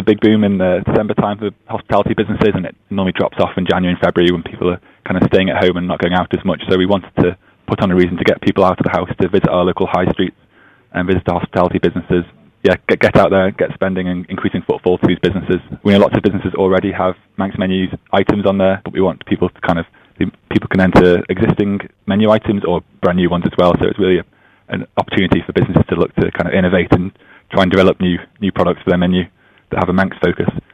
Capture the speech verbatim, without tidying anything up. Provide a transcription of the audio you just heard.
big boom in the December time for hospitality businesses, and it normally drops off in January and February when people are kind of staying at home and not going out as much. So we wanted to put on a reason to get people out of the house to visit our local high streets and visit the hospitality businesses. Yeah, get, get out there, get spending and increasing footfall to these businesses. We know lots of businesses already have Manx menus items on there, but we want people to kind of, people can enter existing menu items or brand new ones as well. So it's really a, an opportunity for businesses to look to kind of innovate and try and develop new new products for their menu that have a Manx focus.